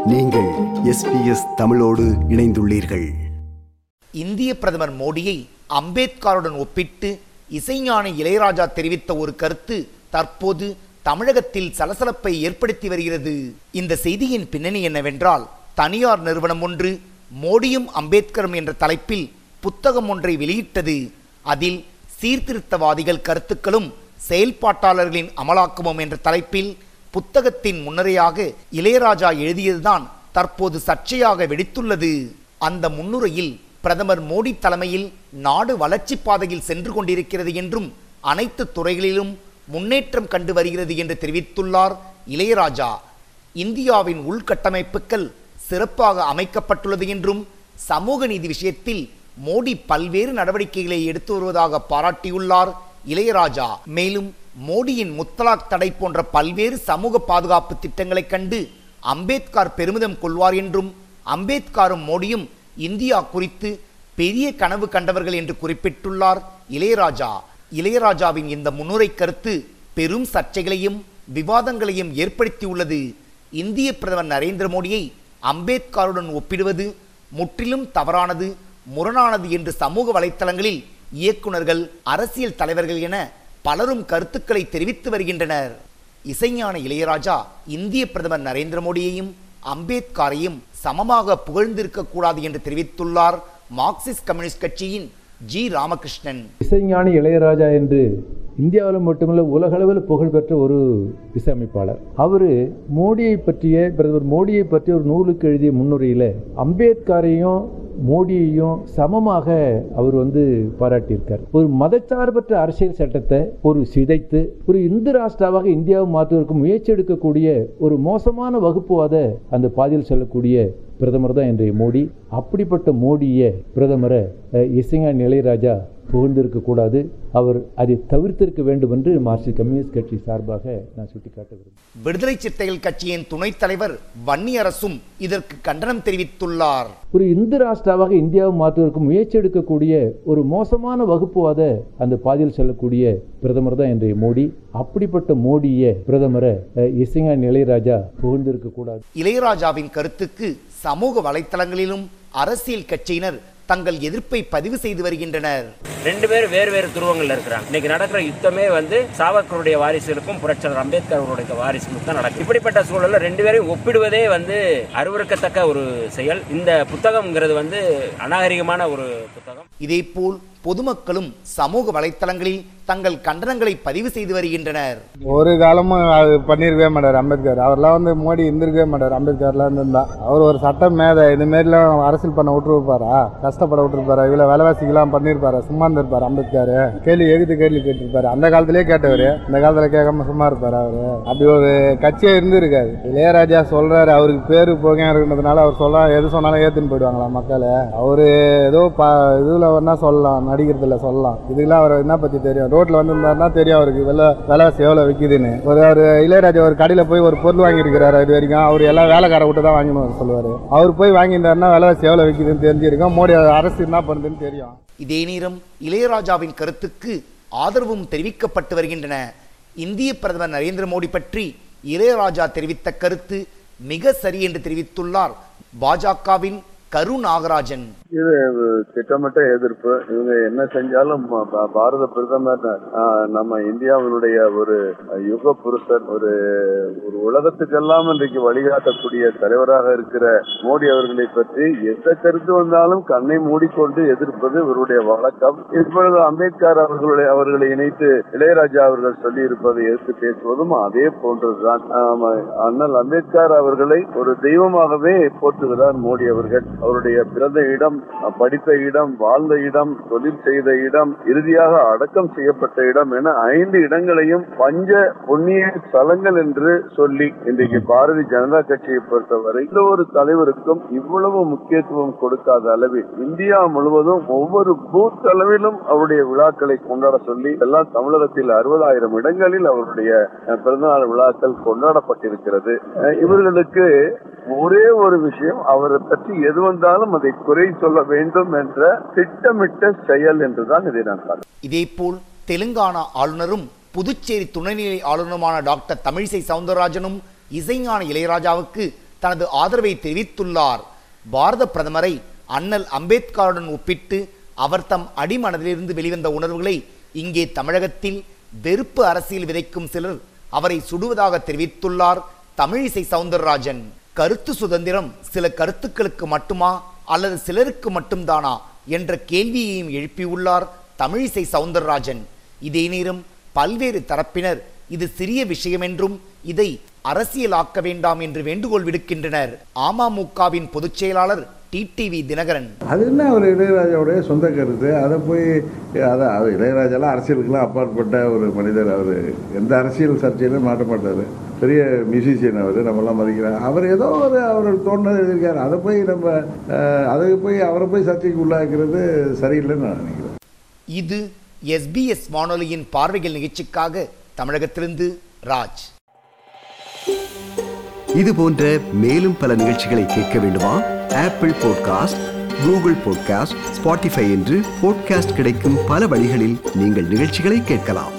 நீங்கள் SBS தமிழோடு இணைந்துள்ளீர்கள். இந்திய பிரதமர் மோடியை அம்பேத்கருடன் ஒப்பிட்டு இசைஞானி இளையராஜா தெரிவித்த ஒரு கருத்து தற்போது தமிழகத்தில் சலசலப்பை ஏற்படுத்தி வருகிறது. இந்த செய்தியின் பின்னணி என்னவென்றால், தனியார் நிறுவனம் ஒன்று மோடியும் அம்பேத்கரும் என்ற தலைப்பில் புத்தகம் ஒன்றை வெளியிட்டது. அதில் சீர்திருத்தவாதிகள் கருத்துக்களும் செயல்பாட்டாளர்களின் அமலாக்கமும் என்ற தலைப்பில் புத்தகத்தின் முன்னுரையாக இளையராஜா எழுதியதுதான் தற்போது சர்ச்சையாக வெடித்துள்ளது. அந்த முன்னுரையில் பிரதமர் மோடி தலைமையில் நாடு வளர்ச்சி பாதையில் சென்று கொண்டிருக்கிறது என்றும் அனைத்து துறைகளிலும் முன்னேற்றம் கண்டு வருகிறது என்று தெரிவித்துள்ளார் இளையராஜா. இந்தியாவின் உள்கட்டமைப்புகள் சிறப்பாக அமைக்கப்பட்டுள்ளது என்றும் சமூக நீதி விஷயத்தில் மோடி பல்வேறு நடவடிக்கைகளை எடுத்து வருவதாக பாராட்டியுள்ளார் இளையராஜா. மேலும் மோடியின் முத்தலாக் தடை போன்ற பல்வேறு சமூக பாதுகாப்பு திட்டங்களை கண்டு அம்பேத்கர் பெருமிதம் கொள்வார் என்றும் அம்பேத்கரும் மோடியும் இந்தியா குறித்து பெரிய கனவு கண்டவர்கள் என்று குறிப்பிட்டுள்ளார் இளையராஜா. இளையராஜாவின் இந்த முன்னுரை கருத்து பெரும் சர்ச்சைகளையும் விவாதங்களையும் ஏற்படுத்தியுள்ளது. இந்திய பிரதமர் நரேந்திர மோடியை அம்பேத்கருடன் ஒப்பிடுவது முற்றிலும் தவறானது, முரணானது என்று சமூக வலைத்தளங்களில் இயக்குநர்கள், அரசியல் தலைவர்கள் என பலரும் கருத்துக்களை தெரிவித்து வருகின்றனர். இசைஞானி இளையராஜா இந்திய பிரதமர் நரேந்திர மோடியையும் அம்பேத்கரையும் சமமாக புகழ்ந்திருக்க கூடாது என்று தெரிவித்துள்ளார் மார்க்சிஸ்ட் கம்யூனிஸ்ட் கட்சியின் ஜி ராமகிருஷ்ணன். இசைஞானி இளையராஜா என்று இந்தியாவில் மட்டுமல்ல உலகளவில் புகழ்பெற்ற ஒரு இசையமைப்பாளர். அவர் பிரதமர் மோடியை பற்றிய ஒரு நூலுக்கு எழுதிய முன்னுரையில் அம்பேத்கரையும் மோடியையும் சமமாக அவர் பாராட்டியிருக்கார். ஒரு மதச்சார்பற்ற அரசியல் சட்டத்தை சிதைத்து ஒரு இந்து ராஷ்டிராவாக இந்தியாவை மாற்றுவதற்கு முயற்சி எடுக்கக்கூடிய ஒரு மோசமான வகுப்புவாத அந்த பாதையில் செல்லக்கூடிய பிரதமர் தான் இன்றைய மோடி. அப்படிப்பட்ட மோடியை பிரதமரை இசைஞானி இளையராஜா புகழ்ந்திருக்க கூடாது, அவர் அதை தவிர்த்திருக்க வேண்டும் என்று மார்க்சிஸ்ட் கம்யூனிஸ்ட் கட்சி சார்பாக நான் சுட்டிக்காட்ட விரும்புகிறேன். விடுதலை சிறுத்தைகள் கட்சியின் துணைத் தலைவர் வன்னியரசும் இதற்கு கண்டனம் தெரிவித்துள்ளார். ஒரு இந்து ராஷ்டிராவாக இந்தியாவை மாற்றுவதற்கு முயற்சி எடுக்கக்கூடிய ஒரு மோசமான வகுப்புவாத அந்த பாதையில் செல்லக்கூடிய பிரதமர் தான் இன்றைய மோடி. அப்படிப்பட்ட மோடியை பிரதமரை இசைஞானி இளையராஜா புகழ்ந்திருக்க கூடாது. இளையராஜாவின் கருத்துக்கு சமூக வலைத்தளங்களிலும் அரசியல் கட்சியினர் தங்கள் எதிர்ப்பை பதிவு செய்து வருகின்றனர். ரெண்டு பேரும் வேறு வேறு துருவங்கள்ல இருக்கிறாங்க. இன்னைக்கு நடக்கிற யுத்தமே சாவர்கருடைய வாரிசுகளுக்கும் புரட்சியாளர் அம்பேத்கர் அவருடைய வாரிசுக்கும் தான் நடக்கும். இப்படிப்பட்ட சூழல்ல ரெண்டு பேரையும் ஒப்பிடுவதே அருவருக்கத்தக்க ஒரு செயல். இந்த புத்தகம்ங்கிறது அநாகரிகமான ஒரு புத்தகம். இதேபோல் பொதுமக்களும் சமூக வலைத்தளங்களில் தங்கள் கண்டனங்களை பதிவு செய்து வருகின்றனர். ஒரு காலமும் அது பண்ணிருக்கவே மாட்டார் அம்பேத்கர். அவர்லாம் மோடி இருந்திருக்கவே மாட்டார். அம்பேத்கர்லாம் இருந்தா அவர் ஒரு சட்டம் மேதை. இந்த மாதிரிலாம் அரசியல் பண்ண விட்டுருப்பாரா? கஷ்டப்பட விட்டுருப்பாரா? இவ்வளவு விலைவாசிக்கெல்லாம் பண்ணிருப்பாரா? சும்மா இருந்திருப்பாரு அம்பேத்கர்? கேள்வி கேட்டிருப்பாரு. அந்த காலத்திலேயே கேட்டவரு, இந்த காலத்துல கேட்காம சும்மா இருப்பாரு அவரு? அப்படி ஒரு கட்சியே இருந்திருக்காது. இளையராஜா சொல்றாரு, அவருக்கு பேரு போக இருக்கிறதுனால அவர் எது சொன்னாலும் ஏத்துன்னு போயிடுவாங்களா மக்கள்? அவரு ஏதோ இதுல வேணா சொல்லலாம், நடிக்கிறதுல சொல்லலாம். இதுக்கெல்லாம் அவர் என்ன பத்தி தெரியும்? ரோட்ல வந்திருந்தாருன்னா தெரியும் அவருக்கு விலைவாசி எவ்வளவு விற்குதுன்னு. ஒரு இளையராஜா ஒரு கடையில போய் ஒரு பொருள் வாங்கியிருக்கிறாரு. இது வரைக்கும் அவர் எல்லாம் வேலைக்கார விட்டு தான் வாங்கணும் சொல்லுவாரு. அவர் போய் வாங்கியிருந்தாருன்னா விலைவாசி எவ்வளவு விற்குதுன்னு தெரிஞ்சிருக்கும். மோடி அரசு என்ன பண்ணுதுன்னு தெரியும். இதே நேரம் இளையராஜாவின் கருத்துக்கு ஆதரவும் தெரிவிக்கப்பட்டு வருகின்றன. இந்திய பிரதமர் நரேந்திர மோடி பற்றி இளையராஜா தெரிவித்த கருத்து மிக சரி என்று தெரிவித்துள்ளார் பாஜகவின் கரு நாகராஜன். இது திட்டமிட்ட எதிர்ப்பு. இவங்க என்ன செஞ்சாலும் பாரத பிரதமர் நம்ம இந்தியாவினுடைய ஒரு யுக புருஷர், ஒரு உலகத்துக்கெல்லாம் இன்றைக்கு வழிகாட்டக்கூடிய தலைவராக இருக்கிற மோடி அவர்களை பற்றி எந்த கருத்து வந்தாலும் கண்ணை மூடிக்கொண்டு எதிர்ப்பது இவருடைய வழக்கம். இப்பொழுது அம்பேத்கர் அவர்களை இணைத்து இளையராஜா அவர்கள் சொல்லி இருப்பதை எதிர்த்து பேசுவதும் அதே போன்றதுதான். அண்ணல் அம்பேத்கர் அவர்களை ஒரு தெய்வமாகவே போற்றுகிறார் மோடி அவர்கள். அவருடைய பிறந்த இடம், படித்த இடம், வாழ்ந்த இடம், தொழில் செய்த இடம், இறுதியாக அடக்கம் செய்யப்பட்ட இடம் என 5 இடங்களையும் பஞ்ச புண்ணிய ஸ்தலங்கள் என்று சொல்லி இன்றைக்கு பாரதிய ஜனதா கட்சியை பொறுத்தவரை எந்த ஒரு தலைவருக்கும் இவ்வளவு முக்கியத்துவம் கொடுக்காத அளவில் இந்தியா முழுவதும் ஒவ்வொரு பூத் அளவிலும் அவருடைய விழாக்களை கொண்டாட சொல்லி எல்லாம் தமிழகத்தில் 60,000 இடங்களில் அவருடைய பிறந்தநாள் விழாக்கள் கொண்டாடப்பட்டிருக்கிறது. இவர்களுக்கு ஒரே ஒரு விஷயம், அவரை பற்றி எது வந்தாலும் அதை குறை சொல்ல வேண்டும் என்ற திட்டமிட்ட செயல் என்றுதான் இதை நான் பார்க்கிறேன். இதேபோல் தெலுங்கானா ஆளுநரும் புதுச்சேரி துணைநிலை ஆளுநருமான டாக்டர் தமிழிசை சவுந்தரராஜனும் இசைஞானி இளையராஜாவுக்கு தனது ஆதரவை தெரிவித்துள்ளார். பாரத பிரதமரை அண்ணல் அம்பேத்கருடன் ஒப்பிட்டு அவர் தம் அடிமனதிலிருந்து வெளிவந்த உணர்வுகளை இங்கே தமிழகத்தில் வெறுப்பு அரசியல் விதைக்கும் சிலர் அவரை சுடுவதாக தெரிவித்துள்ளார் தமிழிசை சவுந்தரராஜன். கருத்து சுதந்திரம் சில கருத்துக்களுக்கு மட்டுமா அல்லது சிலருக்கு மட்டும்தானா என்ற கேள்வியையும் எழுப்பியுள்ளார் தமிழிசை சவுந்தரராஜன். இதே நேரம் பல்வேறு தரப்பினர் இது சிறிய விஷயம் என்றும் இதை அரசியலாக்க வேண்டாம் என்று வேண்டுகோள் விடுக்கின்றனர். அமமுகவின் பொதுச் செயலாளர் டிடிவி தினகரன். அது என்ன அவர் இளையராஜாவுடைய சொந்த கருத்து, அதை போய் அதான் இளையராஜாலாம் அரசியலுக்கெல்லாம் அப்பாற்பட்ட ஒரு மனிதர். அவர் எந்த அரசியல் சர்ச்சையிலும் மாட்ட மாட்டார். பெரிய மியூசிஷியன் அவர், நம்மளாம் மதிக்கிறார். அவர் ஏதோ ஒரு அவருக்கு தோணுனது எழுதியிருக்காரு. அதை போய் அவரை போய் சர்ச்சைக்கு உள்ளாக்குறது சரியில்லைன்னு நான் நினைக்கிறேன். இது SBS வானொலியின் பார்வைகள் நிகழ்ச்சிக்காக தமிழகத்திலிருந்து ராஜ். இது போன்ற மேலும் பல நிகழ்ச்சிகளை கேட்க வேண்டுமா? Apple podcast, Google podcast, Spotify என்று பாட்காஸ்ட் கிடைக்கும் பல வழிகளில் நீங்கள் நிகழ்ச்சிகளை கேட்கலாம்.